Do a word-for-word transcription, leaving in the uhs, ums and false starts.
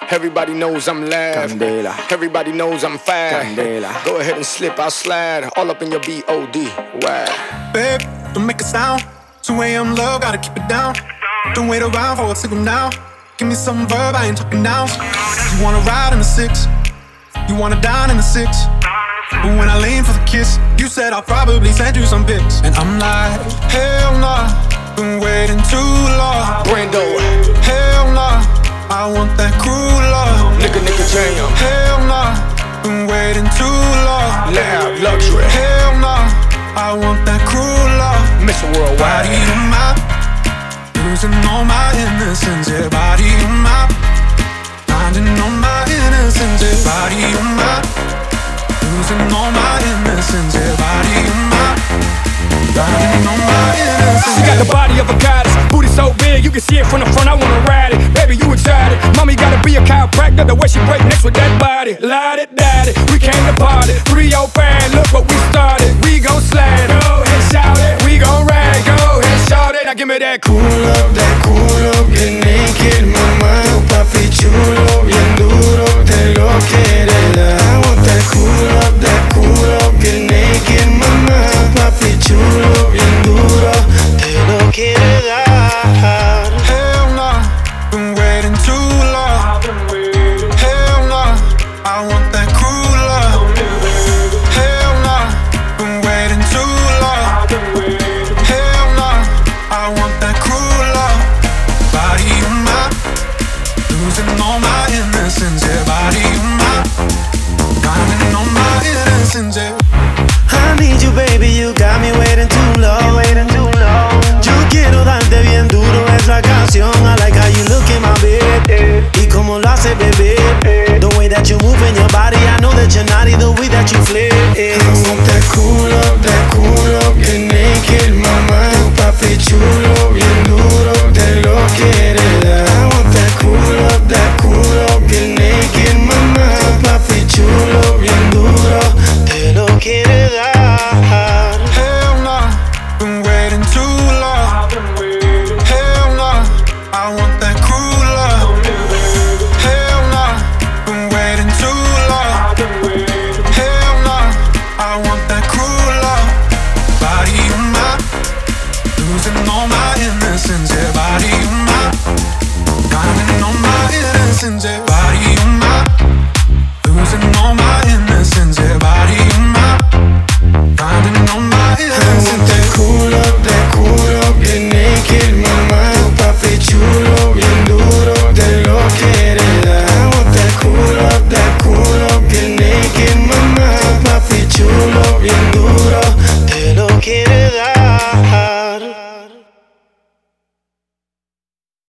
Everybody knows I'm live. Candela. Everybody knows I'm fast. Candela. Go ahead and slip, I'll slide. All up in your B O D. Wow. Babe, don't make a sound. two A M love, gotta keep it down. Don't wait around for a signal now. Give me some verb, I ain't talking now. You wanna ride in the six, you wanna dine in the six. But when I lean for the kiss, you said I'll probably send you some pics. And I'm like, hell nah, been waiting too long. Brando. Hell nah, I want that cruel love. Nigga, nigga, jam. Hell nah, been waiting too long. Loud, luxury. Hell nah, I want that cruel love. Mister Worldwide. Body of mine, losing all my innocence. Yeah, body of mine, finding all my innocence. Yeah, body of mine, losing all my innocence. Yeah, body of mine, finding all my innocence. She got the body of a goddess, booty so big you can see it from the front. I wanna ride it, baby you excited. Mommy gotta be a chiropractor, the way she break necks with that body. Light it, daddy, we came to party. three oh five, look what we started. We gon' slide, go ahead shout it. We gon' ride, go ahead shout it. Now give me that cool Up, that culo, bien naked, mamá. Tu papi chulo, bien duro, te lo quiere dar. I want that cool up, that culo, bien naked, mamá. Tu papi chulo, bien duro, te lo quiere dar. Hell nah, been waiting too long. Hell nah, I want that cruel love. Hell nah, been waiting too long. Hell nah, I want that cruel love. Body of mine, losing all my innocence. Yeah, body of mine, finding all my innocence. Yeah. I need you, baby, you got me waiting too long. Yo quiero darte bien duro esa canción. I like how you look in my bed. Y como lo hace, bebé. The way that you move in your body, I know that you're naughty. The way that you flip. I want that cool up, that cool up, get naked, mamá. Tu papi chulo, bien duro, te lo quiere dar. I want that cool up, that cool up, get naked, mamá. Tu papi chulo, bien duro, te lo quiere dar. Hell nah, been waiting too long. Hell nah, I want that cruel love. Hell nah, been waiting too long. Hell nah, I want that cruel love. Body of mine, losing all my innocence. Yeah, body of mine, finding all my innocence. Yeah, body of mine, losing all my innocence. Yeah, body of mine, finding all my innocence. I want that cool up, that cool up, get naked, mamá. Tu papi chulo, bien duro, te lo quiere dar. I want that cool up, that cool up, get naked, mamá. Tu papi chulo, bien duro, te lo quiere dar.